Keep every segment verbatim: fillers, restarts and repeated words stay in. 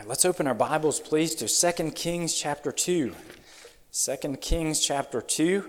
right, let's open our Bibles, please, to Second Kings chapter two. Second Kings chapter two.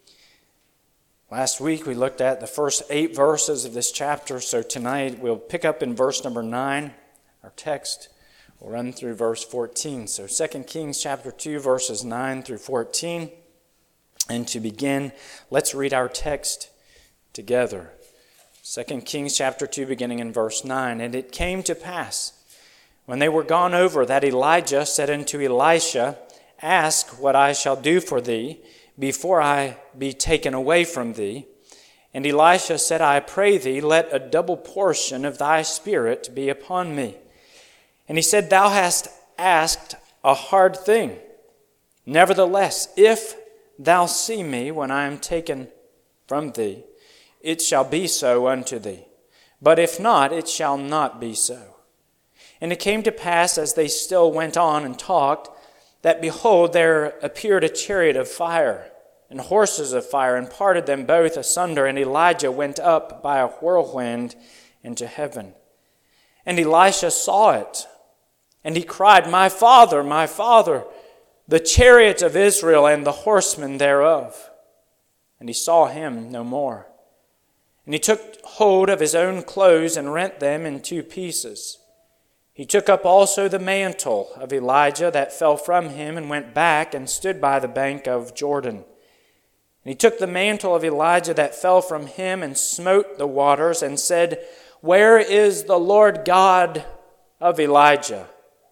Last week we looked at the first eight verses of this chapter, so tonight we'll pick up in verse number nine. Our text will run through verse fourteen. So Second Kings chapter two, verses nine through fourteen. And to begin, let's read our text together. Second Kings chapter two, beginning in verse nine. And it came to pass, when they were gone over, that Elijah said unto Elisha, Ask what I shall do for thee, before I be taken away from thee. And Elisha said, I pray thee, let a double portion of thy spirit be upon me. And he said, Thou hast asked a hard thing. Nevertheless, if thou see me when I am taken from thee, it shall be so unto thee. But if not, it shall not be so. And it came to pass, as they still went on and talked, that behold, there appeared a chariot of fire and horses of fire, and parted them both asunder. And Elijah went up by a whirlwind into heaven. And Elisha saw it, and he cried, My father, my father, the chariot of Israel and the horsemen thereof. And he saw him no more. And he took hold of his own clothes and rent them in two pieces. He took up also the mantle of Elijah that fell from him, and went back and stood by the bank of Jordan. And he took the mantle of Elijah that fell from him, and smote the waters, and said, Where is the Lord God of Elijah?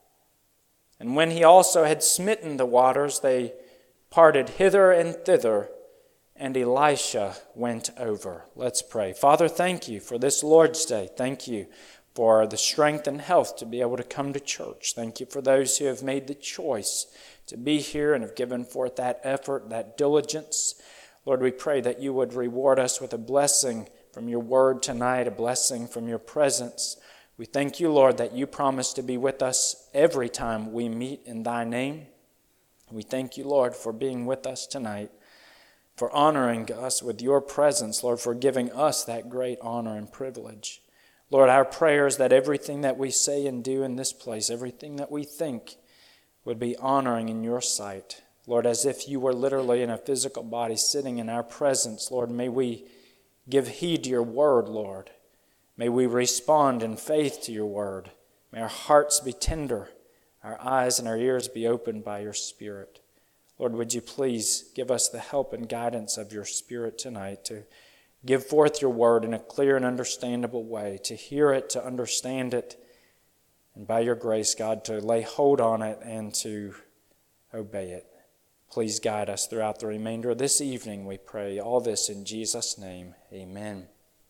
And when he also had smitten the waters, they parted hither and thither, and Elisha went over. Let's pray. Father, thank you for this Lord's Day. Thank you for the strength and health to be able to come to church. Thank you for those who have made the choice to be here and have given forth that effort, that diligence. Lord, we pray that you would reward us with a blessing from your word tonight, a blessing from your presence. We thank you, Lord, that you promise to be with us every time we meet in thy name. We thank you, Lord, for being with us tonight, for honoring us with your presence, Lord, for giving us that great honor and privilege. Lord, our prayer is that everything that we say and do in this place, everything that we think, would be honoring in your sight. Lord, as if you were literally in a physical body sitting in our presence, Lord, may we give heed to your word, Lord. May we respond in faith to your word. May our hearts be tender, our eyes and our ears be opened by your Spirit. Lord, would you please give us the help and guidance of your Spirit tonight to give forth your word in a clear and understandable way, to hear it, to understand it, and by your grace, God, to lay hold on it and to obey it. Please guide us throughout the remainder of this evening, we pray. All this in Jesus' name, amen.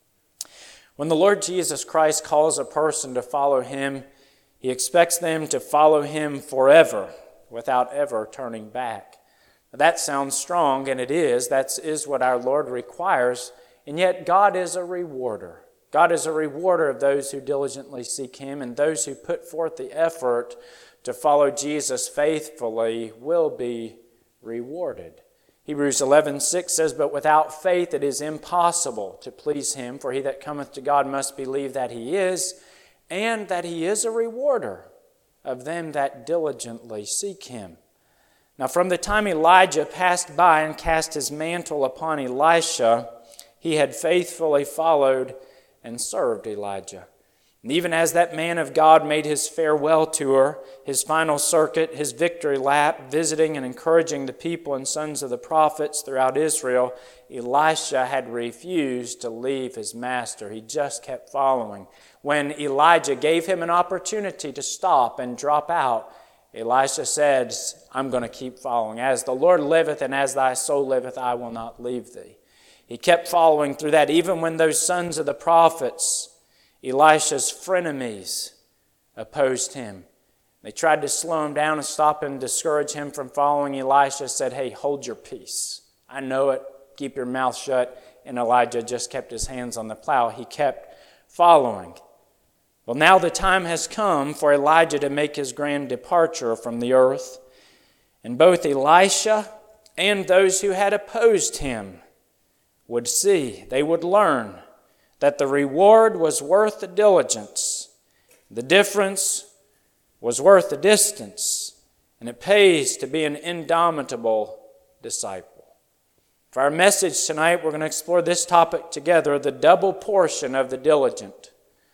When the Lord Jesus Christ calls a person to follow him, he expects them to follow him forever without ever turning back. Now, that sounds strong, and it is. That is what our Lord requires. And yet God is a rewarder. God is a rewarder of those who diligently seek him, and those who put forth the effort to follow Jesus faithfully will be rewarded. Hebrews eleven six says, But without faith it is impossible to please him, for he that cometh to God must believe that he is, and that he is a rewarder of them that diligently seek him. Now from the time Elijah passed by and cast his mantle upon Elisha, he had faithfully followed and served Elijah. And even as that man of God made his farewell tour, his final circuit, his victory lap, visiting and encouraging the people and sons of the prophets throughout Israel, Elisha had refused to leave his master. He just kept following. When Elijah gave him an opportunity to stop and drop out, Elisha said, I'm going to keep following. As the Lord liveth and as thy soul liveth, I will not leave thee. He kept following through that, even when those sons of the prophets, Elisha's frenemies, opposed him. They tried to slow him down and stop him, discourage him from following. Elisha said, Hey, hold your peace. I know it. Keep your mouth shut. And Elijah just kept his hands on the plow. He kept following. Well, now the time has come for Elijah to make his grand departure from the earth. And both Elisha and those who had opposed him would see, they would learn that the reward was worth the diligence. The difference was worth the distance, and it pays to be an indomitable disciple. For our message tonight, we're going to explore this topic together, the double portion of the diligent.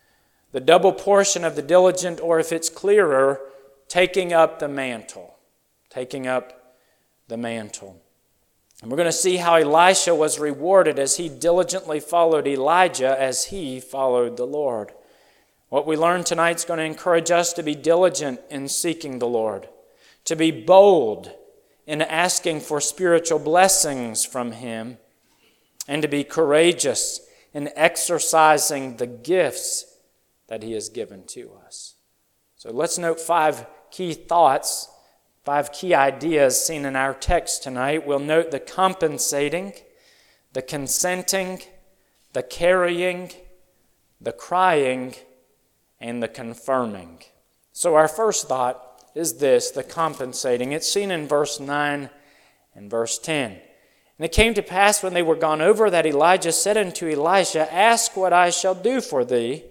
The double portion of the diligent, or if it's clearer, taking up the mantle. Taking up the mantle. And we're going to see how Elisha was rewarded as he diligently followed Elijah as he followed the Lord. What we learn tonight is going to encourage us to be diligent in seeking the Lord, to be bold in asking for spiritual blessings from Him, and to be courageous in exercising the gifts that He has given to us. So let's note five key thoughts, five key ideas seen in our text tonight. We'll note the compensating, the consenting, the carrying, the crying, and the confirming. So our first thought is this, the compensating. It's seen in verse nine and verse ten. And it came to pass when they were gone over that Elijah said unto Elisha, Ask what I shall do for thee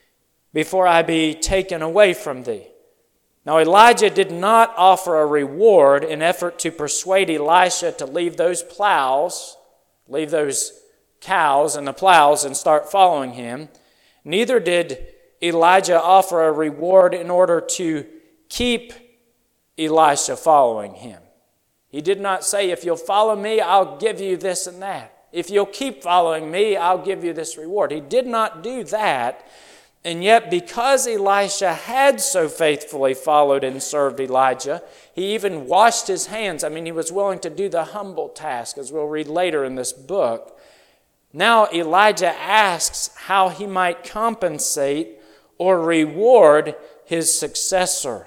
before I be taken away from thee. Now Elijah did not offer a reward in effort to persuade Elisha to leave those plows, leave those cows and the plows and start following him. Neither did Elijah offer a reward in order to keep Elisha following him. He did not say, if you'll follow me, I'll give you this and that. If you'll keep following me, I'll give you this reward. He did not do that. And yet, because Elisha had so faithfully followed and served Elijah, he even washed his hands. I mean, he was willing to do the humble task, as we'll read later in this book. Now Elijah asks how he might compensate or reward his successor.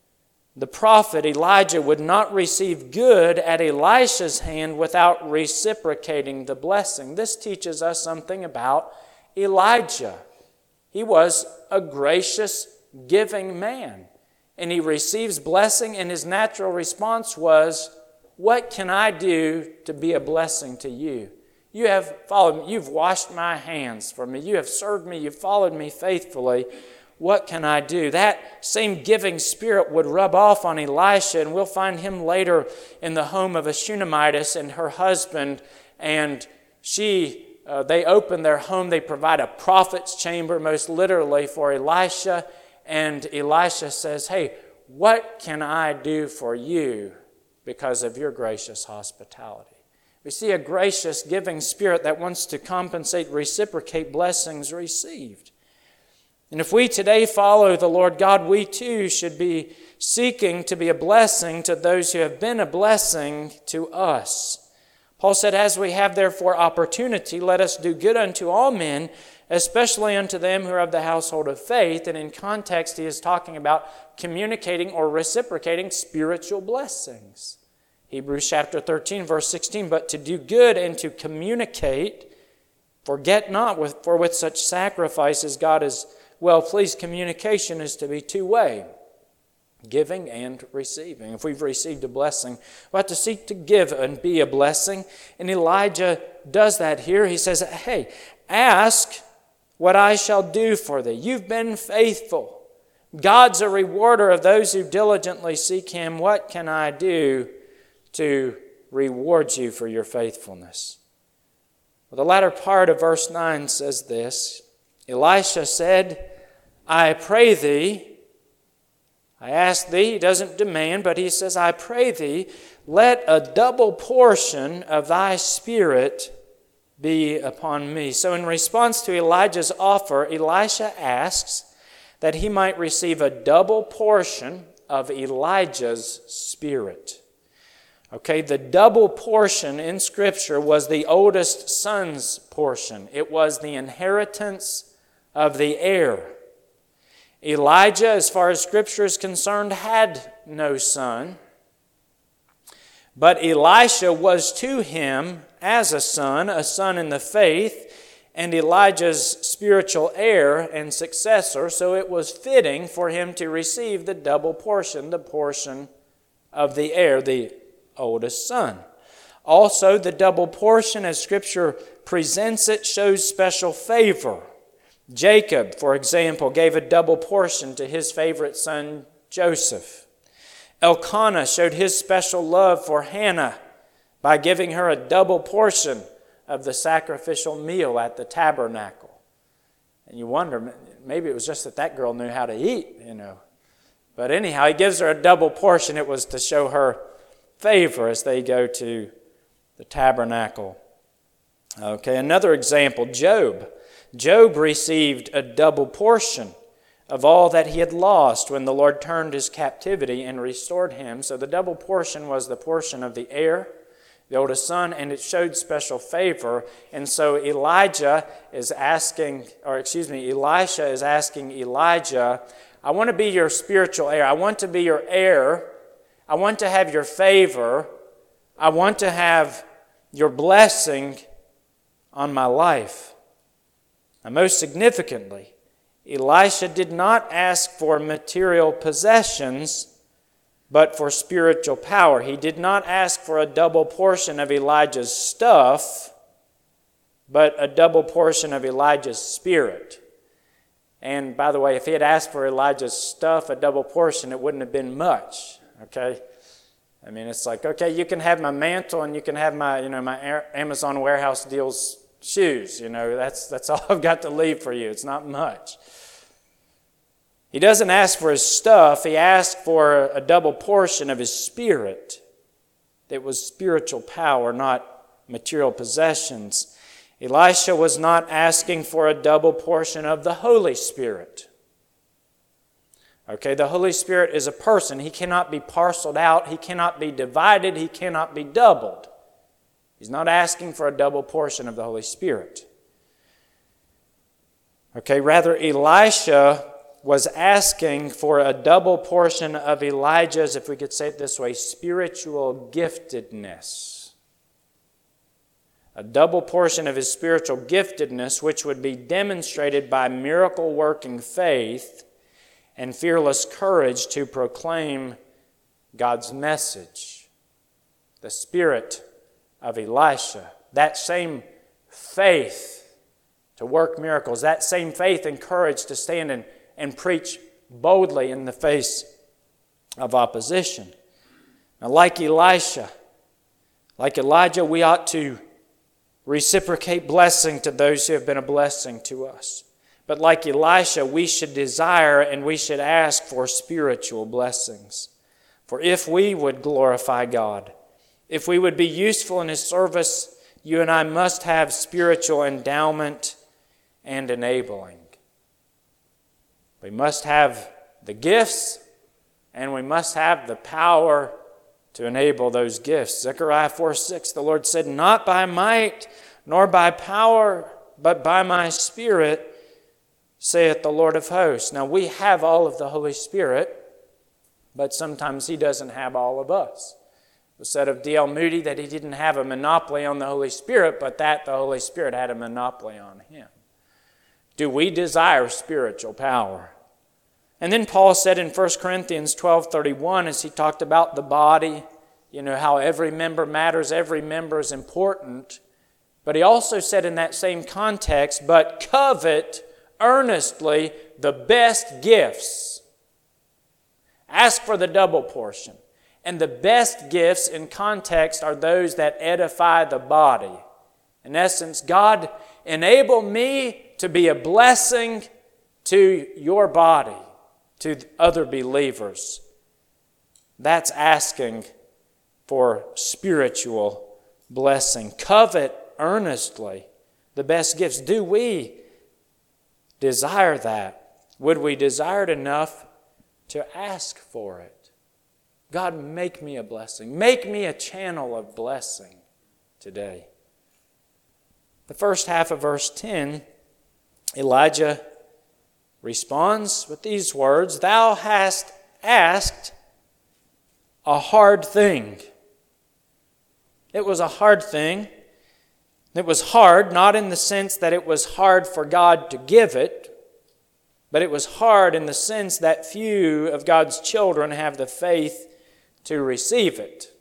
The prophet Elijah would not receive good at Elisha's hand without reciprocating the blessing. This teaches us something about Elijah. He was a gracious, giving man, and he receives blessing, and his natural response was, what can I do to be a blessing to you? You have followed me. You've washed my hands for me. You have served me. You've followed me faithfully. What can I do? That same giving spirit would rub off on Elisha, and we'll find him later in the home of a Shunammite and her husband, and she, uh, they open their home. They provide a prophet's chamber, most literally, for Elisha, and Elisha says, hey, what can I do for you because of your gracious hospitality? We see a gracious, giving spirit that wants to compensate, reciprocate blessings received. And if we today follow the Lord God, we too should be seeking to be a blessing to those who have been a blessing to us. Paul said, as we have therefore opportunity, let us do good unto all men, especially unto them who are of the household of faith. And in context, he is talking about communicating or reciprocating spiritual blessings. Hebrews chapter thirteen, verse sixteen, but to do good and to communicate, forget not, with, for with such sacrifices God is well pleased. Communication is to be two-way, giving and receiving. If we've received a blessing, we have to seek to give and be a blessing. And Elijah does that here. He says, hey, ask what I shall do for thee. You've been faithful. God's a rewarder of those who diligently seek Him. What can I do to reward you for your faithfulness? Well, the latter part of verse nine says this, Elisha said, I pray thee, I ask thee, he doesn't demand, but he says, I pray thee, let a double portion of thy spirit be upon me. So in response to Elijah's offer, Elisha asks that he might receive a double portion of Elijah's spirit. Okay, the double portion in Scripture was the oldest son's portion. It was the inheritance of the heir. Elijah, as far as Scripture is concerned, had no son. But Elisha was to him as a son, a son in the faith, and Elijah's spiritual heir and successor, so it was fitting for him to receive the double portion, the portion of the heir, the oldest son. Also, the double portion, as Scripture presents it, shows special favor. Jacob, for example, gave a double portion to his favorite son Joseph. Elkanah showed his special love for Hannah by giving her a double portion of the sacrificial meal at the tabernacle. And you wonder, maybe it was just that that girl knew how to eat, you know. But anyhow, he gives her a double portion. It was to show her favor as they go to the tabernacle. Okay, another example, Job. Job received a double portion of all that he had lost when the Lord turned his captivity and restored him. So the double portion was the portion of the heir, the oldest son, and it showed special favor. And so Elijah is asking, or excuse me, Elisha is asking Elijah, I want to be your spiritual heir. I want to be your heir. I want to have your favor. I want to have your blessing on my life. And most significantly, Elisha did not ask for material possessions, but for spiritual power. He did not ask for a double portion of Elijah's stuff, but a double portion of Elijah's spirit. And by the way, if he had asked for Elijah's stuff, a double portion, it wouldn't have been much. Okay? I mean, it's like, okay, you can have my mantle and you can have my, you know, my Amazon warehouse deals shoes. You know, that's that's all I've got to leave for you. It's not much. He doesn't ask for his stuff. He asked for a double portion of his spirit. It was spiritual power, not material possessions. Elisha was not asking for a double portion of the Holy Spirit. Okay, the Holy Spirit is a person. He cannot be parceled out. He cannot be divided. He cannot be doubled. He's not asking for a double portion of the Holy Spirit. Okay, rather Elisha was asking for a double portion of Elijah's, if we could say it this way, spiritual giftedness. A double portion of his spiritual giftedness, which would be demonstrated by miracle-working faith and fearless courage to proclaim God's message. The spirit of Elisha, that same faith to work miracles, that same faith and courage to stand and, and preach boldly in the face of opposition. Now, like Elisha, like Elijah, we ought to reciprocate blessing to those who have been a blessing to us. But like Elisha, we should desire and we should ask for spiritual blessings. For if we would glorify God, if we would be useful in His service, you and I must have spiritual endowment and enabling. We must have the gifts and we must have the power to enable those gifts. Zechariah four six, the Lord said, not by might nor by power, but by my Spirit, saith the Lord of hosts. Now we have all of the Holy Spirit, but sometimes He doesn't have all of us. It was said of D L Moody that he didn't have a monopoly on the Holy Spirit, but that the Holy Spirit had a monopoly on him. Do we desire spiritual power? And then Paul said in First Corinthians twelve thirty-one, as he talked about the body, you know, how every member matters, every member is important. But he also said in that same context, but covet earnestly the best gifts. Ask for the double portion. And the best gifts in context are those that edify the body. In essence, God, enable me to be a blessing to your body, to other believers. That's asking for spiritual blessing. Covet earnestly the best gifts. Do we desire that? Would we desire it enough to ask for it? God, make me a blessing. Make me a channel of blessing today. The first half of verse ten, Elijah responds with these words, thou hast asked a hard thing. It was a hard thing. It was hard, not in the sense that it was hard for God to give it, but it was hard in the sense that few of God's children have the faith to receive it.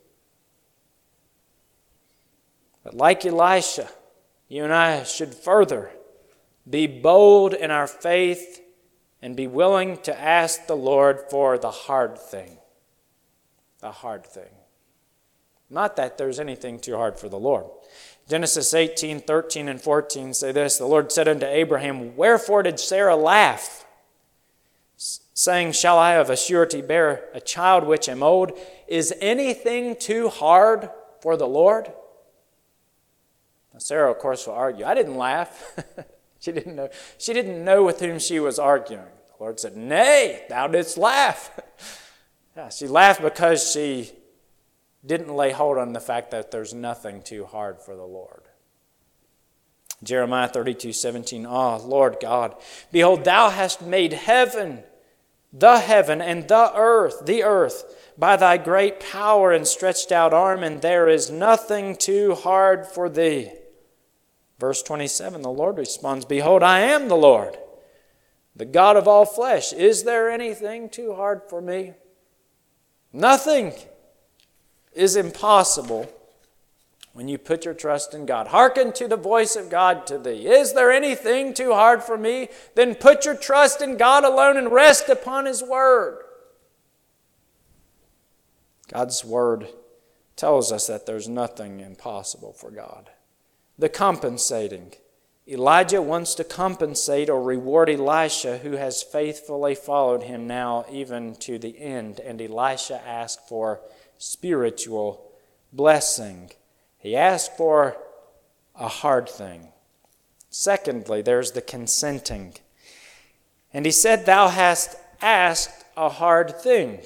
But like Elisha, you and I should further be bold in our faith and be willing to ask the Lord for the hard thing. The hard thing. Not that there's anything too hard for the Lord. Genesis eighteen, thirteen, and fourteen say this. The Lord said unto Abraham, Wherefore did Sarah laugh, saying, Shall I of a surety bear a child which am old? Is anything too hard for the Lord? Now Sarah, of course, will argue. I didn't laugh. She didn't know. She didn't know with whom she was arguing. The Lord said, Nay, thou didst laugh. Yeah, she laughed because she didn't lay hold on the fact that there's nothing too hard for the Lord. Jeremiah thirty-two, seventeen. Ah, Lord God, behold, thou hast made heaven, the heaven, and the earth, the earth, by thy great power and stretched out arm, and there is nothing too hard for thee. Verse twenty-seven, the Lord responds, Behold, I am the Lord, the God of all flesh. Is there anything too hard for me? Nothing is impossible when you put your trust in God. Hearken to the voice of God to thee. Is there anything too hard for me? Then put your trust in God alone and rest upon His Word. God's Word tells us that there's nothing impossible for God. The compensating. Elijah wants to compensate or reward Elisha, who has faithfully followed him now even to the end. And Elisha asked for spiritual blessing. He asked for a hard thing. Secondly, there's the consenting. And he said, Thou hast asked a hard thing.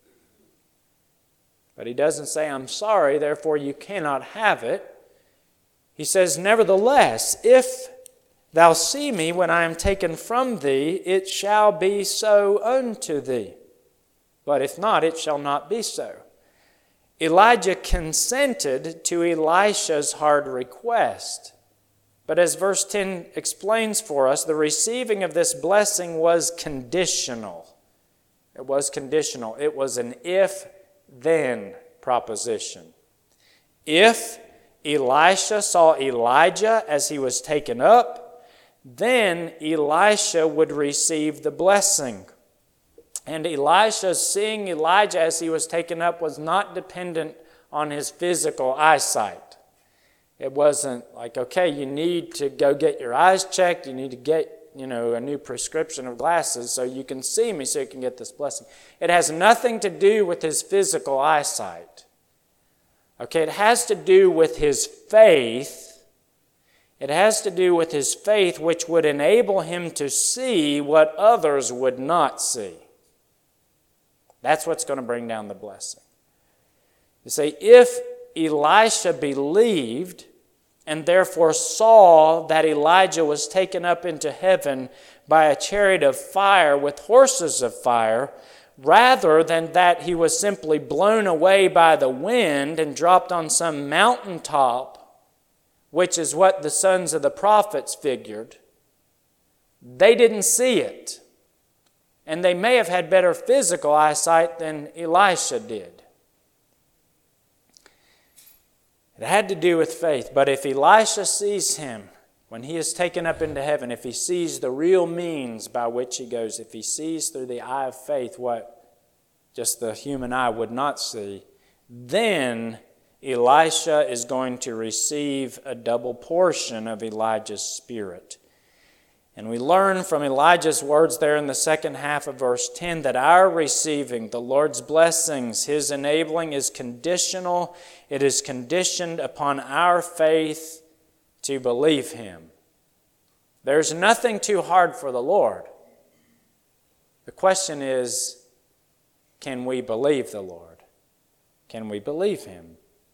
But he doesn't say, I'm sorry, therefore you cannot have it. He says, Nevertheless, if thou see me when I am taken from thee, it shall be so unto thee. But if not, it shall not be so. Elijah consented to Elisha's hard request. But as verse ten explains for us, the receiving of this blessing was conditional. It was conditional. It was an if-then proposition. If Elisha saw Elijah as he was taken up, then Elisha would receive the blessing. And Elisha seeing Elijah as he was taken up was not dependent on his physical eyesight. It wasn't like, okay, you need to go get your eyes checked, you need to get, you know, a new prescription of glasses so you can see me so you can get this blessing. It has nothing to do with his physical eyesight. Okay, it has to do with his faith. It has to do with his faith, which would enable him to see what others would not see. That's what's going to bring down the blessing. You say, if Elisha believed and therefore saw that Elijah was taken up into heaven by a chariot of fire with horses of fire, rather than that he was simply blown away by the wind and dropped on some mountaintop, which is what the sons of the prophets figured, they didn't see it. And they may have had better physical eyesight than Elisha did. It had to do with faith. But if Elisha sees him when he is taken up into heaven, if he sees the real means by which he goes, if he sees through the eye of faith what just the human eye would not see, then Elisha is going to receive a double portion of Elijah's spirit. And we learn from Elijah's words there in the second half of verse ten that our receiving the Lord's blessings, His enabling, is conditional. It is conditioned upon our faith to believe Him. There's nothing too hard for the Lord. The question is, can we believe the Lord? Can we believe Him?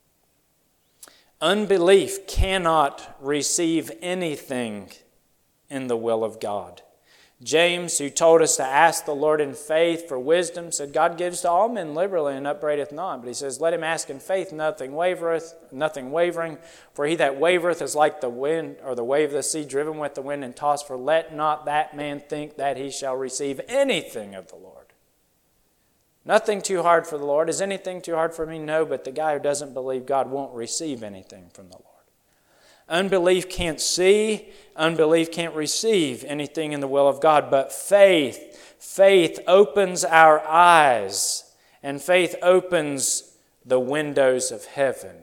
Unbelief cannot receive anything in the will of God. James, who told us to ask the Lord in faith for wisdom, said, God gives to all men liberally and upbraideth not. But he says, let him ask in faith, nothing wavereth, nothing wavering. For he that wavereth is like the wind or the wave of the sea driven with the wind and tossed. For let not that man think that he shall receive anything of the Lord. Nothing too hard for the Lord. Is anything too hard for me? No, but the guy who doesn't believe God won't receive anything from the Lord. Unbelief can't see, unbelief can't receive anything in the will of God, but faith, faith opens our eyes, and faith opens the windows of heaven.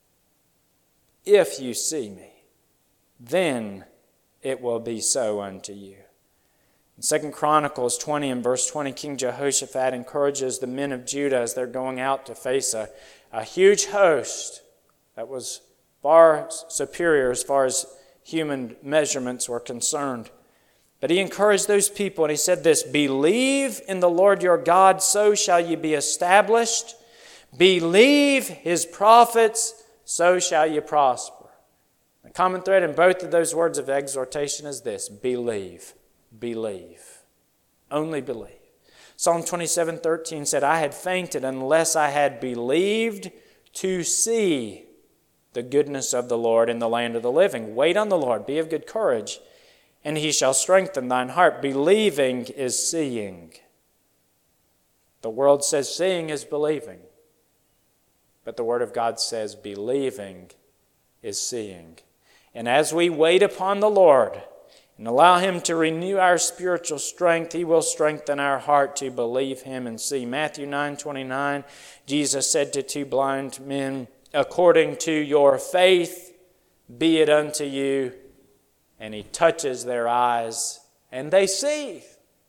If you see me, then it will be so unto you. In Second Chronicles twenty and verse twenty, King Jehoshaphat encourages the men of Judah as they're going out to face a, a huge host that was far superior as far as human measurements were concerned. But he encouraged those people and he said this, believe in the Lord your God, so shall ye be established. Believe his prophets, so shall you prosper. The common thread in both of those words of exhortation is this, believe, believe, only believe. Psalm twenty-seven thirteen said, I had fainted unless I had believed to see the goodness of the Lord in the land of the living. Wait on the Lord, be of good courage, and he shall strengthen thine heart. Believing is seeing. The world says seeing is believing. But the Word of God says believing is seeing. And as we wait upon the Lord and allow him to renew our spiritual strength, he will strengthen our heart to believe him and see. Matthew nine twenty-nine, Jesus said to two blind men, according to your faith be it unto you. And he touches their eyes and they see.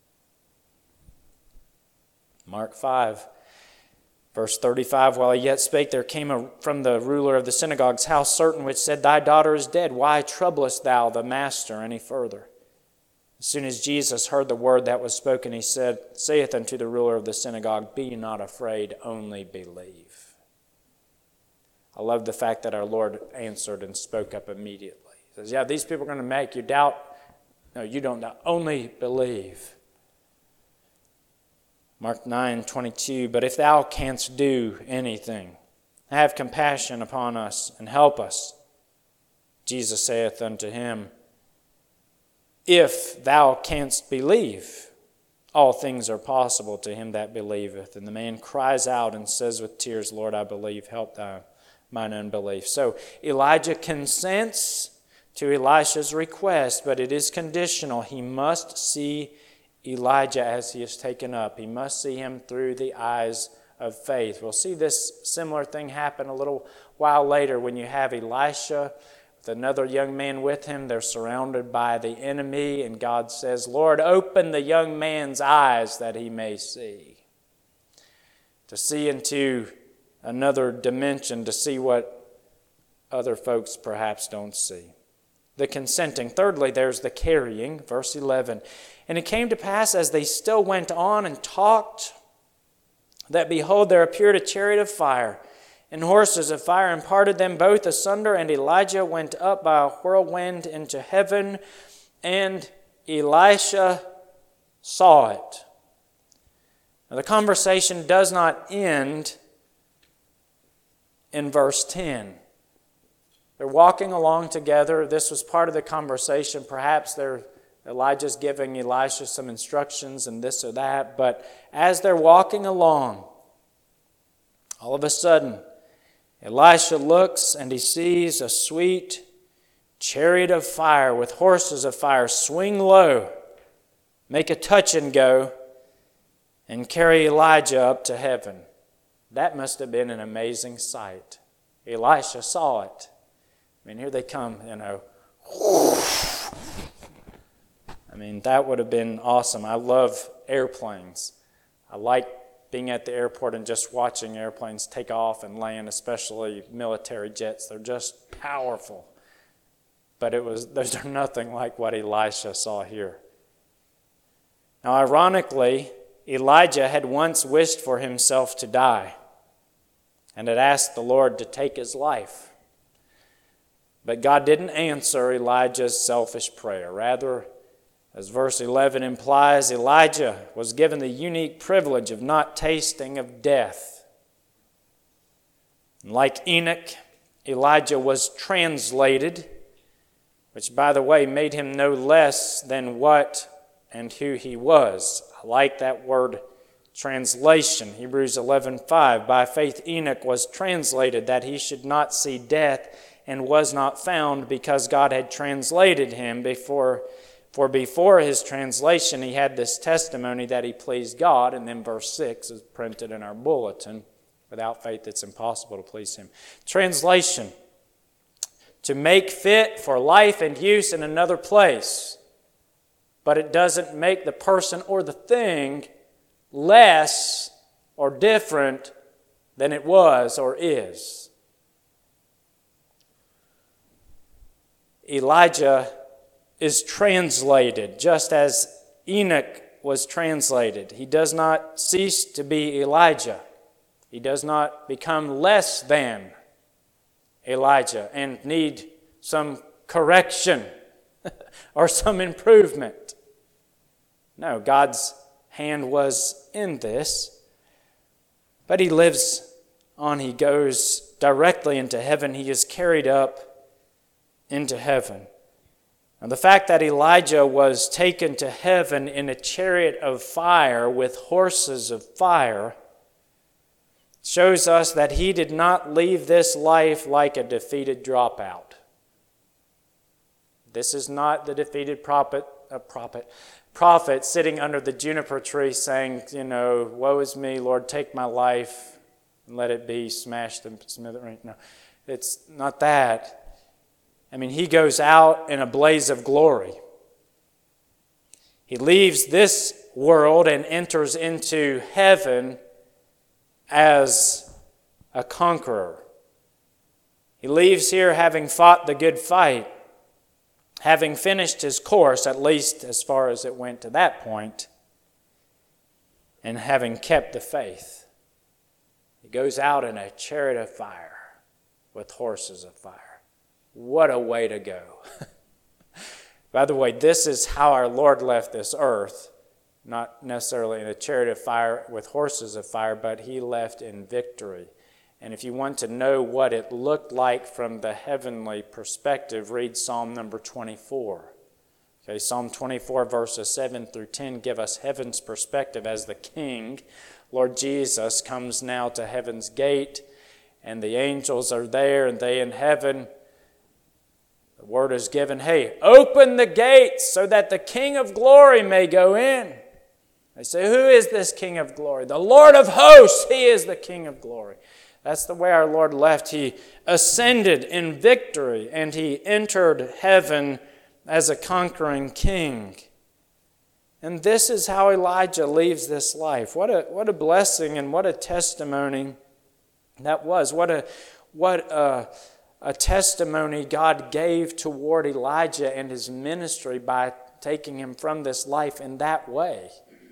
Mark five. Verse thirty-five, while he yet spake, there came a, from the ruler of the synagogue's house certain which said, thy daughter is dead. Why troublest thou the master any further? As soon as Jesus heard the word that was spoken, he said, saith unto the ruler of the synagogue, be not afraid, only believe. I love the fact that our Lord answered and spoke up immediately. He says, yeah, these people are going to make you doubt. No, you don't doubt, only believe. Mark nine twenty-two, but if thou canst do anything, have compassion upon us and help us. Jesus saith unto him, if thou canst believe, all things are possible to him that believeth. And the man cries out and says with tears, Lord, I believe, help thou mine unbelief. So Elijah consents to Elisha's request, but it is conditional. He must see Elijah as he is taken up. He must see him through the eyes of faith. We'll see this similar thing happen a little while later when you have Elisha with another young man with him. They're surrounded by the enemy, and God says, Lord, open the young man's eyes that he may see. To see into another dimension, to see what other folks perhaps don't see. The consenting. Thirdly, there's the carrying. Verse eleven. And it came to pass as they still went on and talked, that behold, there appeared a chariot of fire and horses of fire, and parted them both asunder. And Elijah went up by a whirlwind into heaven, and Elisha saw it. Now, the conversation does not end in verse ten. They're walking along together. This was part of the conversation. Perhaps they're, Elijah's giving Elisha some instructions and this or that. But as they're walking along, all of a sudden, Elisha looks and he sees a sweet chariot of fire with horses of fire swing low, make a touch and go, and carry Elijah up to heaven. That must have been an amazing sight. Elisha saw it. I mean, here they come, you know. I mean, that would have been awesome. I love airplanes. I like being at the airport and just watching airplanes take off and land, especially military jets. They're just powerful. But it was those are nothing like what Elisha saw here. Now, ironically, Elijah had once wished for himself to die and had asked the Lord to take his life. But God didn't answer Elijah's selfish prayer. Rather, as verse eleven implies, Elijah was given the unique privilege of not tasting of death. And like Enoch, Elijah was translated, which, by the way, made him no less than what and who he was. I like that word translation. Hebrews eleven five. By faith Enoch was translated that he should not see death, and was not found, because God had translated him before. For before his translation, he had this testimony that he pleased God. And then verse six is printed in our bulletin. Without faith, it's impossible to please him. Translation: to make fit for life and use in another place. But it doesn't make the person or the thing less or different than it was or is. Elijah is translated just as Enoch was translated. He does not cease to be Elijah. He does not become less than Elijah and need some correction or some improvement. No, God's hand was in this. But he lives on. He goes directly into heaven. He is carried up into heaven. And the fact that Elijah was taken to heaven in a chariot of fire with horses of fire shows us that he did not leave this life like a defeated dropout. This is not the defeated prophet, uh, prophet, prophet sitting under the juniper tree saying, you know, woe is me, Lord, take my life and let it be smashed and smithereens. No, it's not that. I mean, he goes out in a blaze of glory. He leaves this world and enters into heaven as a conqueror. He leaves here having fought the good fight, having finished his course, at least as far as it went to that point, and having kept the faith. He goes out in a chariot of fire with horses of fire. What a way to go. By the way, this is how our Lord left this earth, not necessarily in a chariot of fire with horses of fire, but he left in victory. And if you want to know what it looked like from the heavenly perspective, read Psalm number twenty-four. Okay, Psalm twenty-four, verses seven through ten give us heaven's perspective as the King, Lord Jesus, comes now to heaven's gate, and the angels are there, and they in heaven. The word is given, hey, open the gates so that the King of glory may go in. They say, who is this King of glory? The Lord of hosts, he is the King of glory. That's the way our Lord left. He ascended in victory, and he entered heaven as a conquering king. And this is how Elijah leaves this life. What a what a blessing and what a testimony that was. What a what a, a testimony God gave toward Elijah and his ministry by taking him from this life in that way.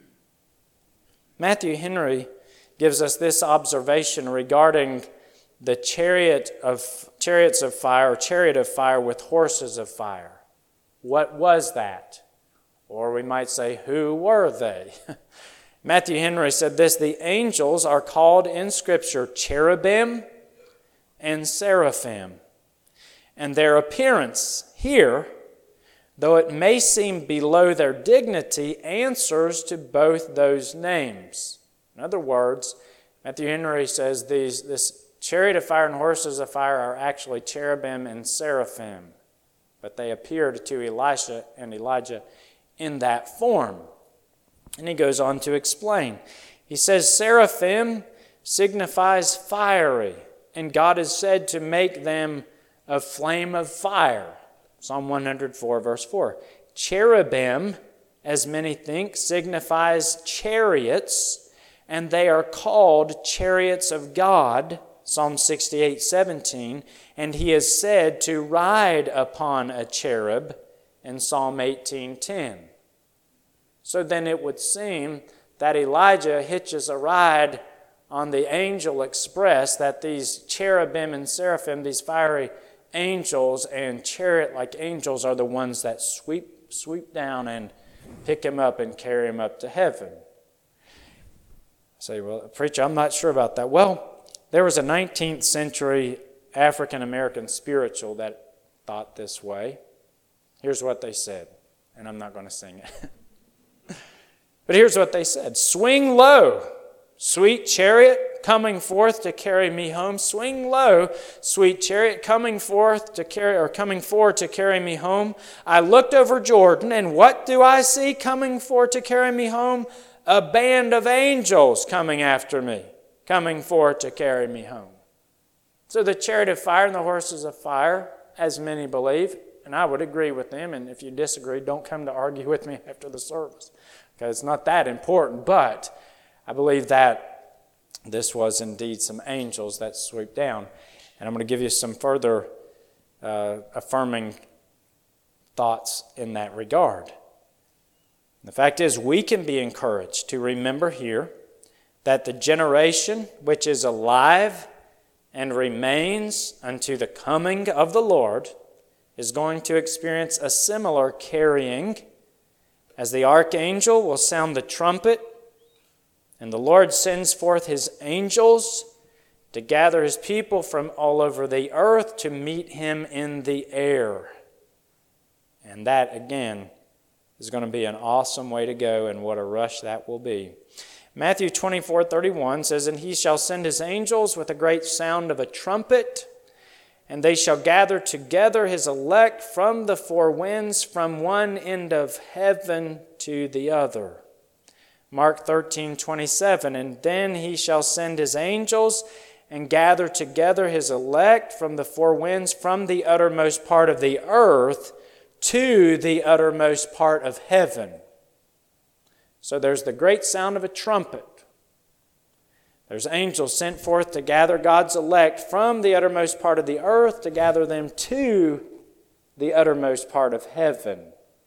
Matthew Henry gives us this observation regarding the chariot of chariots of fire, or chariot of fire with horses of fire. What was that? Or we might say, who were they? Matthew Henry said this, the angels are called in Scripture cherubim and seraphim. And their appearance here, though it may seem below their dignity, answers to both those names. In other words, Matthew Henry says these, this chariot of fire and horses of fire are actually cherubim and seraphim. But they appeared to Elisha and Elijah in that form. And he goes on to explain. He says, seraphim signifies fiery, and God is said to make them a flame of fire. Psalm one hundred four, verse four. Cherubim, as many think, signifies chariots, and they are called chariots of God, Psalm sixty-eight, seventeen, and he is said to ride upon a cherub in Psalm eighteen, ten. So then it would seem that Elijah hitches a ride on the angel express, that these cherubim and seraphim, these fiery angels and chariot-like angels, are the ones that sweep, sweep down and pick him up and carry him up to heaven. I say, well, preacher, I'm not sure about that. Well, there was a nineteenth century African-American spiritual that thought this way. Here's what they said, and I'm not going to sing it. But here's what they said. Swing low, Sweet chariot coming forth to carry me home. Swing low, sweet chariot coming forth to carry, or coming forward to carry me home. I looked over Jordan, and what do I see coming forward to carry me home? A band of angels coming after me, coming forward to carry me home. So the chariot of fire and the horses of fire, as many believe, and I would agree with them, and if you disagree, don't come to argue with me after the service, because it's not that important, but I believe that this was indeed some angels that swooped down. And I'm going to give you some further uh, affirming thoughts in that regard. The fact is, we can be encouraged to remember here that the generation which is alive and remains unto the coming of the Lord is going to experience a similar carrying, as the archangel will sound the trumpet, and the Lord sends forth His angels to gather His people from all over the earth to meet Him in the air. And that, again, is going to be an awesome way to go, and what a rush that will be. Matthew twenty-four thirty-one says, And He shall send His angels with a great sound of a trumpet, and they shall gather together His elect from the four winds, from one end of heaven to the other. Mark thirteen twenty-seven, And then He shall send His angels and gather together His elect from the four winds, from the uttermost part of the earth to the uttermost part of heaven. So there's the great sound of a trumpet. There's angels sent forth to gather God's elect from the uttermost part of the earth, to gather them to the uttermost part of heaven.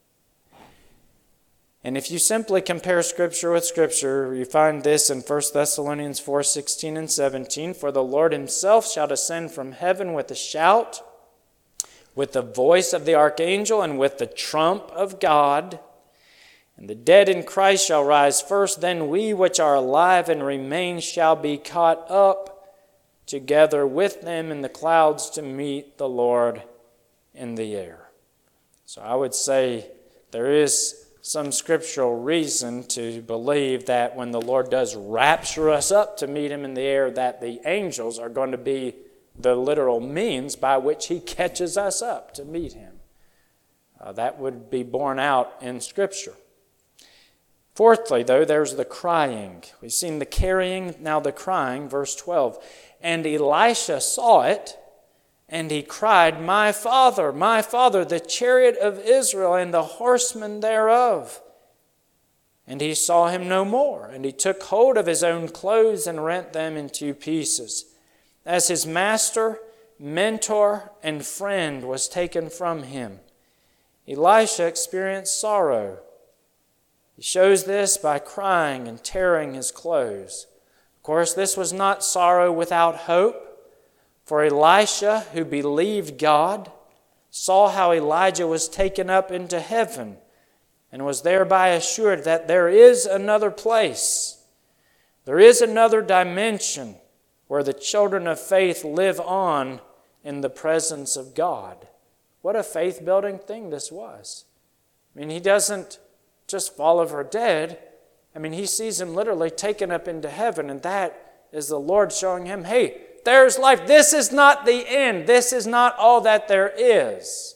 And if you simply compare Scripture with Scripture, you find this in First Thessalonians four sixteen and seventeen. For the Lord Himself shall descend from heaven with a shout, with the voice of the archangel, and with the trump of God. And the dead in Christ shall rise first. Then we which are alive and remain shall be caught up together with them in the clouds to meet the Lord in the air. So I would say there is some scriptural reason to believe that when the Lord does rapture us up to meet Him in the air, that the angels are going to be the literal means by which He catches us up to meet Him. Uh, that would be borne out in Scripture. Fourthly, though, there's the crying. We've seen the carrying, now the crying, verse twelve. And Elisha saw it, and he cried, My father, my father, the chariot of Israel and the horsemen thereof. And he saw him no more, and he took hold of his own clothes and rent them in two pieces, as his master, mentor, and friend was taken from him. Elisha experienced sorrow. He shows this by crying and tearing his clothes. Of course, this was not sorrow without hope. For Elisha, who believed God, saw how Elijah was taken up into heaven and was thereby assured that there is another place. There is another dimension where the children of faith live on in the presence of God. What a faith-building thing this was. I mean, he doesn't just fall over dead. I mean, he sees him literally taken up into heaven, and that is the Lord showing him, hey, there's life. This is not the end. This is not all that there is.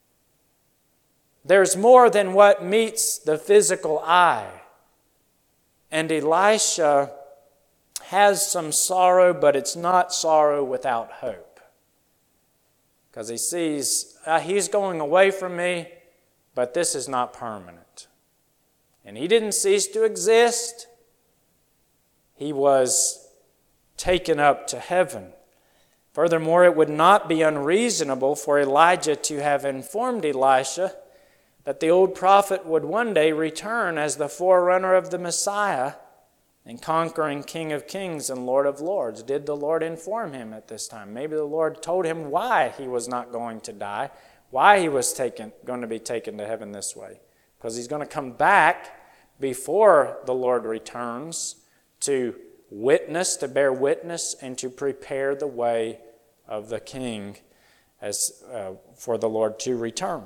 There's more than what meets the physical eye. And Elisha has some sorrow, but it's not sorrow without hope. Because he sees, uh, he's going away from me, but this is not permanent. And he didn't cease to exist. He was taken up to heaven. Furthermore, it would not be unreasonable for Elijah to have informed Elisha that the old prophet would one day return as the forerunner of the Messiah and conquering King of Kings and Lord of Lords. Did the Lord inform him at this time? Maybe the Lord told him why he was not going to die, why he was taken, going to be taken to heaven this way. Because he's going to come back before the Lord returns to witness, to bear witness, and to prepare the way of the King as uh, for the Lord to return.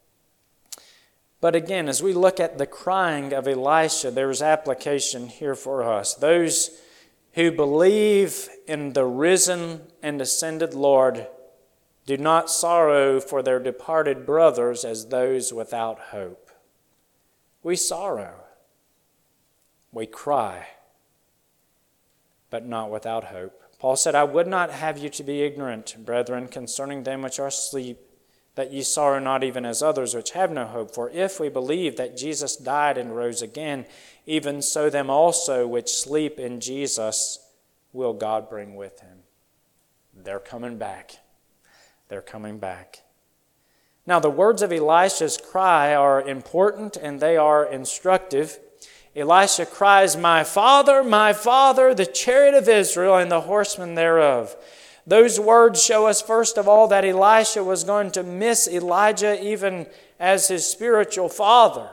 But again, as we look at the crying of Elisha, there is application here for us. Those who believe in the risen and ascended Lord do not sorrow for their departed brothers as those without hope. We sorrow. We cry, but not without hope. Paul said, I would not have you to be ignorant, brethren, concerning them which are asleep, that ye sorrow not even as others which have no hope. For if we believe that Jesus died and rose again, even so them also which sleep in Jesus will God bring with him. They're coming back. They're coming back. Now, the words of Elisha's cry are important and they are instructive. Elisha cries, My father, my father, the chariot of Israel and the horsemen thereof. Those words show us, first of all, that Elisha was going to miss Elijah even as his spiritual father.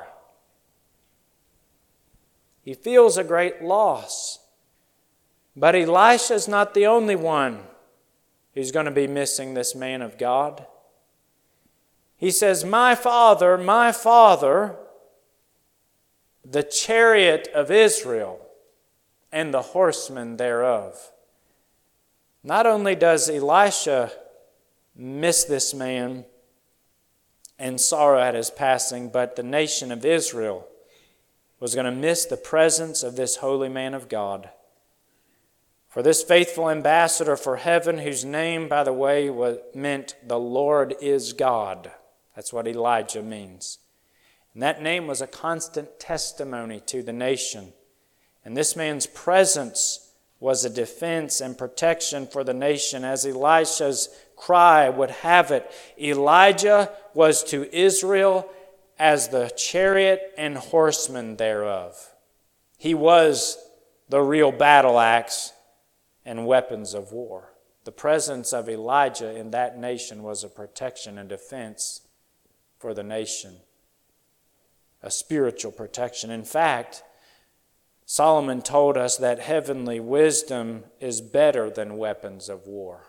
He feels a great loss. But Elisha is not the only one who's going to be missing this man of God. He says, My father, my father, the chariot of Israel and the horsemen thereof. Not only does Elisha miss this man and sorrow at his passing, but the nation of Israel was going to miss the presence of this holy man of God. For this faithful ambassador for heaven, whose name, by the way, was, meant the Lord is God. That's what Elijah means. And that name was a constant testimony to the nation. And this man's presence was a defense and protection for the nation. As Elisha's cry would have it, Elijah was to Israel as the chariot and horsemen thereof. He was the real battle axe and weapons of war. The presence of Elijah in that nation was a protection and defense for the nation. A spiritual protection. In fact, Solomon told us that heavenly wisdom is better than weapons of war.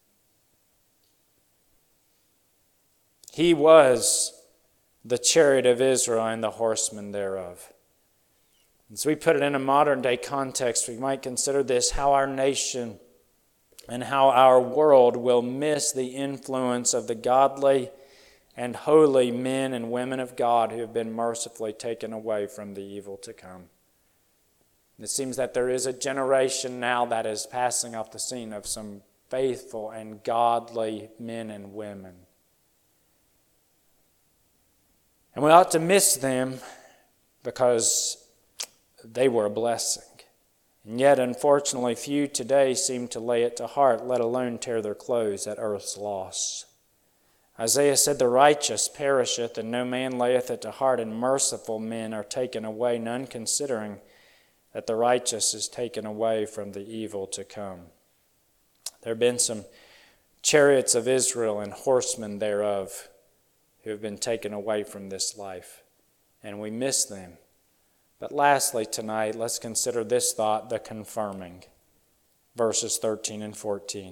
He was the chariot of Israel and the horsemen thereof. As we put it in a modern day context, we might consider this how our nation and how our world will miss the influence of the godly and holy men and women of God who have been mercifully taken away from the evil to come. It seems that there is a generation now that is passing off the scene of some faithful and godly men and women. And we ought to miss them because they were a blessing. And yet, unfortunately, few today seem to lay it to heart, let alone tear their clothes at earth's loss. Isaiah said, The righteous perisheth, and no man layeth it to heart, and merciful men are taken away, none considering that the righteous is taken away from the evil to come. There have been some chariots of Israel and horsemen thereof who have been taken away from this life, and we miss them. But lastly tonight, let's consider this thought, the confirming. Verses thirteen and fourteen.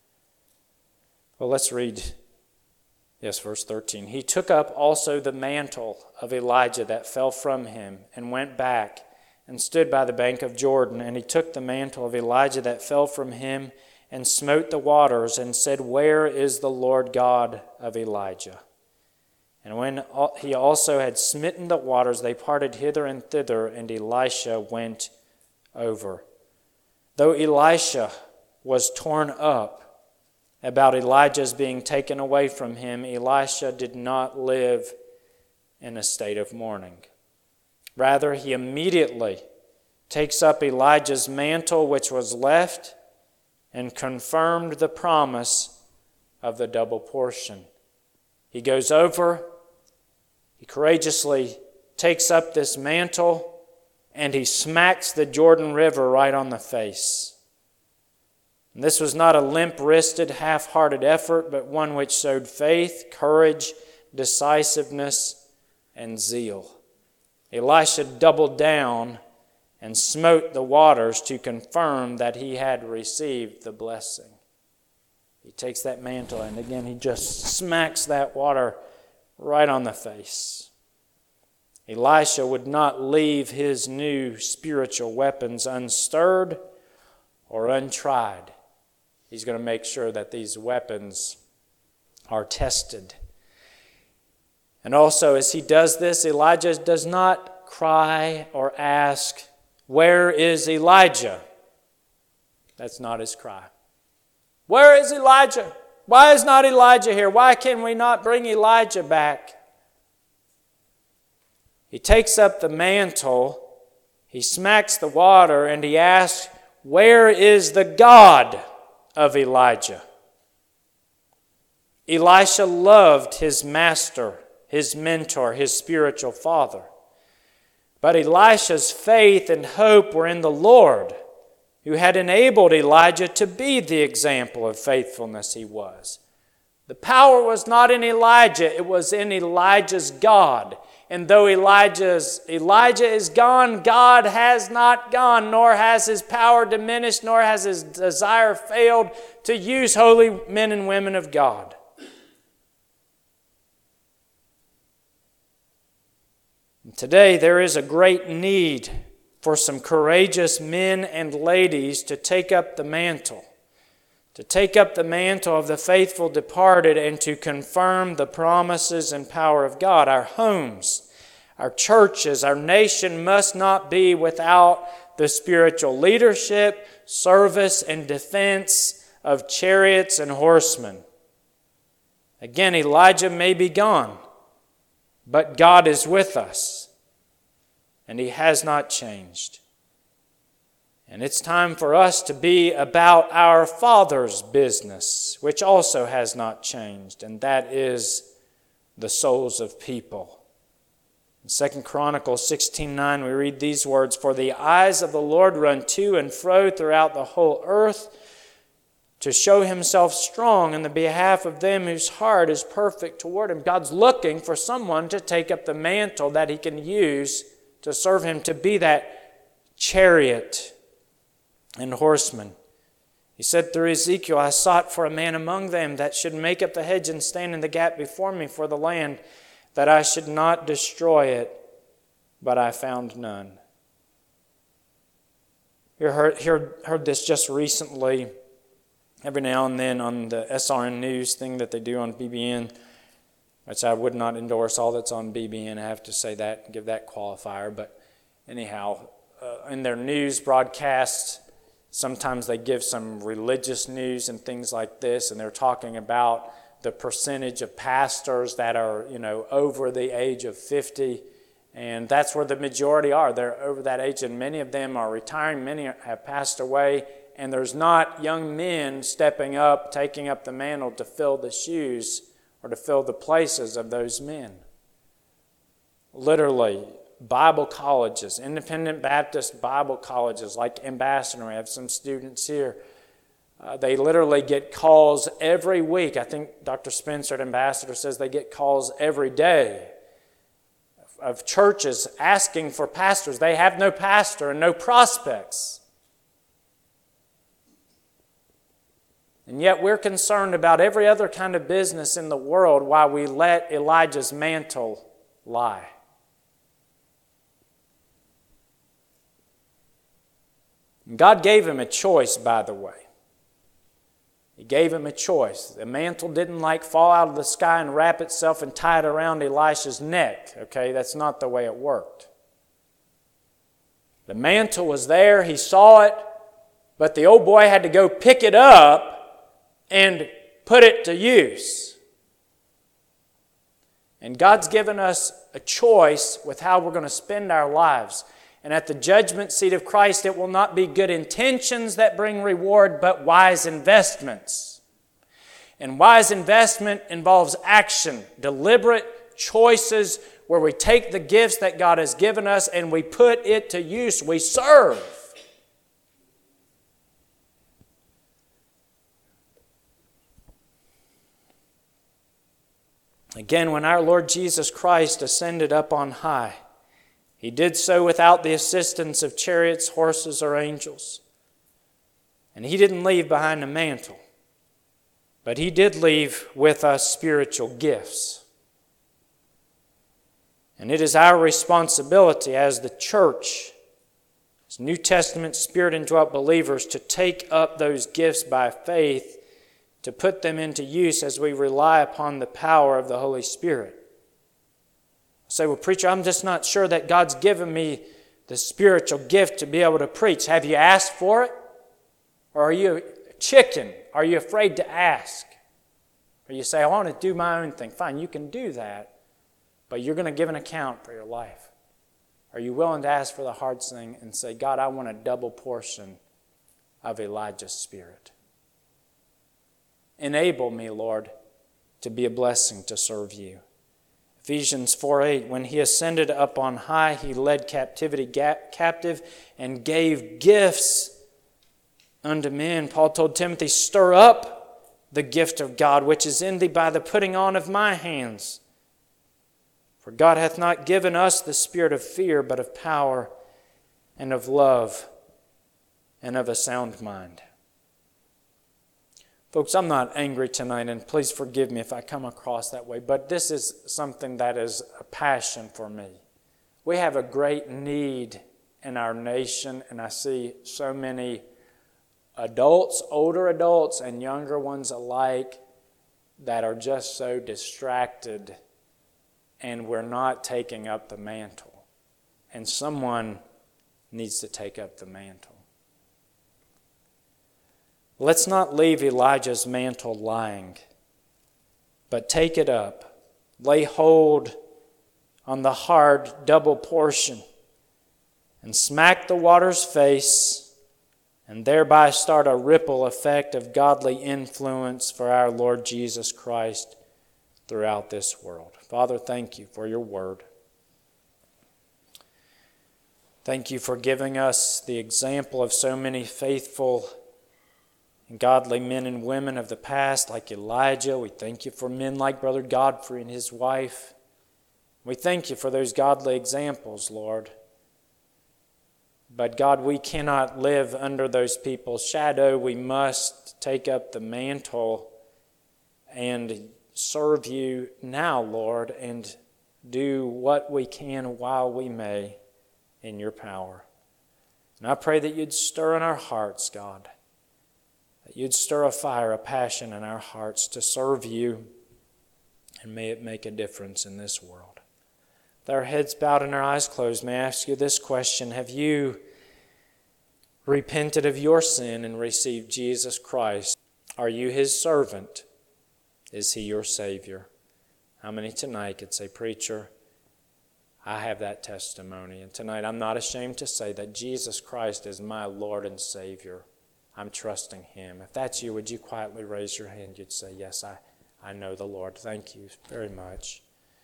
Well, let's read, yes, verse thirteen. He took up also the mantle of Elijah that fell from him, and went back, and stood by the bank of Jordan. And he took the mantle of Elijah that fell from him, and smote the waters, and said, Where is the Lord God of Elijah? And when he also had smitten the waters, they parted hither and thither, and Elisha went over. Though Elisha was torn up about Elijah's being taken away from him, Elisha did not live in a state of mourning. Rather, he immediately takes up Elijah's mantle which was left and confirmed the promise of the double portion. He goes over, he courageously takes up this mantle, and he smacks the Jordan River right on the face. And this was not a limp-wristed, half-hearted effort, but one which showed faith, courage, decisiveness, and zeal. Elisha doubled down and smote the waters to confirm that he had received the blessing. He takes that mantle and again he just smacks that water right on the face. Elisha would not leave his new spiritual weapons unstirred or untried. He's going to make sure that these weapons are tested. And also, as he does this, Elijah does not cry or ask, "Where is Elijah?" That's not his cry. "Where is Elijah? Why is not Elijah here? Why can we not bring Elijah back?" He takes up the mantle, he smacks the water, and he asks, "Where is the God of Elijah?" Elisha loved his master, his mentor, his spiritual father. But Elisha's faith and hope were in the Lord, who had enabled Elijah to be the example of faithfulness he was. The power was not in Elijah, it was in Elijah's God. And though Elijah's, Elijah is gone, God has not gone, nor has his power diminished, nor has his desire failed to use holy men and women of God. And today there is a great need for some courageous men and ladies to take up the mantle, to take up the mantle of the faithful departed and to confirm the promises and power of God. Our homes, our churches, our nation must not be without the spiritual leadership, service, and defense of chariots and horsemen. Again, Elijah may be gone, but God is with us, and He has not changed. And it's time for us to be about our Father's business, which also has not changed, and that is the souls of people. In Second Chronicles sixteen nine, we read these words, "For the eyes of the Lord run to and fro throughout the whole earth, to show Himself strong in the behalf of them whose heart is perfect toward Him." God's looking for someone to take up the mantle that He can use to serve Him, to be that chariot and horseman. He said through Ezekiel, "I sought for a man among them that should make up the hedge and stand in the gap before me for the land, that I should not destroy it, but I found none." You heard, heard, heard this just recently, every now and then on the S R N News thing that they do on B B N, which I would not endorse all that's on B B N. I have to say that and give that qualifier. But anyhow, uh, in their news broadcasts, sometimes they give some religious news and things like this, and they're talking about the percentage of pastors that are, you know, over the age of fifty, and that's where the majority are. They're over that age, and many of them are retiring. Many have passed away, and there's not young men stepping up, taking up the mantle to fill the shoes or to fill the places of those men. Literally, Bible colleges, independent Baptist Bible colleges like Ambassador, we have some students here. Uh, they literally get calls every week. I think Doctor Spencer at Ambassador says they get calls every day of churches asking for pastors. They have no pastor and no prospects. And yet we're concerned about every other kind of business in the world while we let Elijah's mantle lie. And God gave him a choice, by the way. He gave him a choice. The mantle didn't like fall out of the sky and wrap itself and tie it around Elisha's neck. Okay, that's not the way it worked. The mantle was there, he saw it, but the old boy had to go pick it up and put it to use. And God's given us a choice with how we're going to spend our lives. And at the judgment seat of Christ, it will not be good intentions that bring reward, but wise investments. And wise investment involves action, deliberate choices where we take the gifts that God has given us and we put it to use. We serve. Again, when our Lord Jesus Christ ascended up on high, He did so without the assistance of chariots, horses, or angels. And He didn't leave behind a mantle, but He did leave with us spiritual gifts. And it is our responsibility as the church, as New Testament Spirit-indwelt believers to take up those gifts by faith, to put them into use as we rely upon the power of the Holy Spirit. I say, well, preacher, I'm just not sure that God's given me the spiritual gift to be able to preach. Have you asked for it? Or are you a chicken? Are you afraid to ask? Or you say, I want to do my own thing. Fine, you can do that, but you're going to give an account for your life. Are you willing to ask for the hard thing and say, God, I want a double portion of Elijah's spirit? Enable me, Lord, to be a blessing to serve you. Ephesians four eight, when he ascended up on high, he led captivity captive and gave gifts unto men. Paul told Timothy, stir up the gift of God which is in thee by the putting on of my hands. For God hath not given us the spirit of fear, but of power and of love and of a sound mind. Folks, I'm not angry tonight, and please forgive me if I come across that way, but this is something that is a passion for me. We have a great need in our nation, and I see so many adults, older adults and younger ones alike, that are just so distracted, and we're not taking up the mantle. And someone needs to take up the mantle. Let's not leave Elijah's mantle lying, but take it up. Lay hold on the hard double portion and smack the water's face, and thereby start a ripple effect of godly influence for our Lord Jesus Christ throughout this world. Father, thank you for your word. Thank you for giving us the example of so many faithful and godly men and women of the past, like Elijah. We thank you for men like Brother Godfrey and his wife. We thank you for those godly examples, Lord. But God, we cannot live under those people's shadow. We must take up the mantle and serve you now, Lord, and do what we can while we may in your power. And I pray that you'd stir in our hearts, God, that you'd stir a fire, a passion in our hearts to serve you, and may it make a difference in this world. With our heads bowed and our eyes closed, may I ask you this question: have you repented of your sin and received Jesus Christ? Are you his servant? Is he your Savior? How many tonight could say, preacher, I have that testimony. And tonight I'm not ashamed to say that Jesus Christ is my Lord and Savior. I'm trusting him. If that's you, would you quietly raise your hand? You'd say, yes, I, I know the Lord. Thank you very much.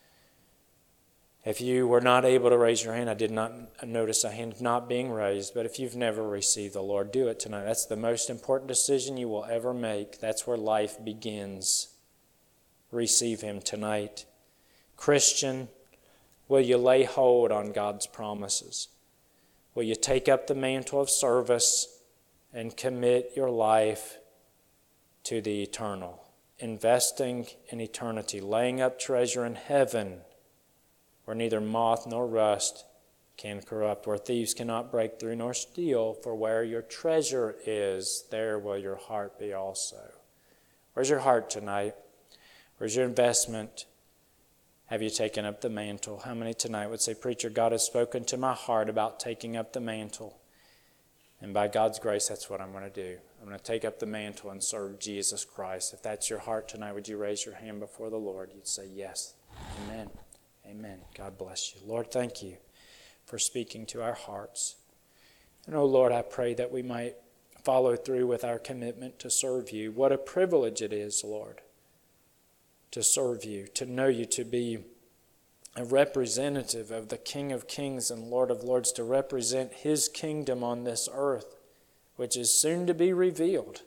If you were not able to raise your hand, I did not notice a hand not being raised, but if you've never received the Lord, do it tonight. That's the most important decision you will ever make. That's where life begins. Receive him tonight. Christian, will you lay hold on God's promises? Will you take up the mantle of service and commit your life to the eternal, investing in eternity, laying up treasure in heaven, where neither moth nor rust can corrupt, where thieves cannot break through nor steal, for where your treasure is, there will your heart be also. Where's your heart tonight? Where's your investment? Have you taken up the mantle? How many tonight would say, preacher, God has spoken to my heart about taking up the mantle, and by God's grace, that's what I'm going to do. I'm going to take up the mantle and serve Jesus Christ. If that's your heart tonight, would you raise your hand before the Lord? You'd say, yes. Amen. Amen. God bless you. Lord, thank you for speaking to our hearts. And, oh, Lord, I pray that we might follow through with our commitment to serve you. What a privilege it is, Lord, to serve you, to know you, to be a representative of the King of Kings and Lord of Lords, to represent his kingdom on this earth, which is soon to be revealed.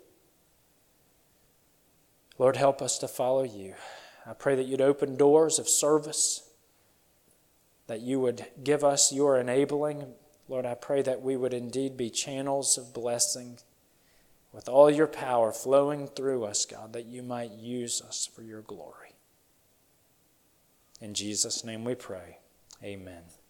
Lord, help us to follow you. I pray that you'd open doors of service, that you would give us your enabling. Lord, I pray that we would indeed be channels of blessing with all your power flowing through us, God, that you might use us for your glory. In Jesus' name we pray. Amen.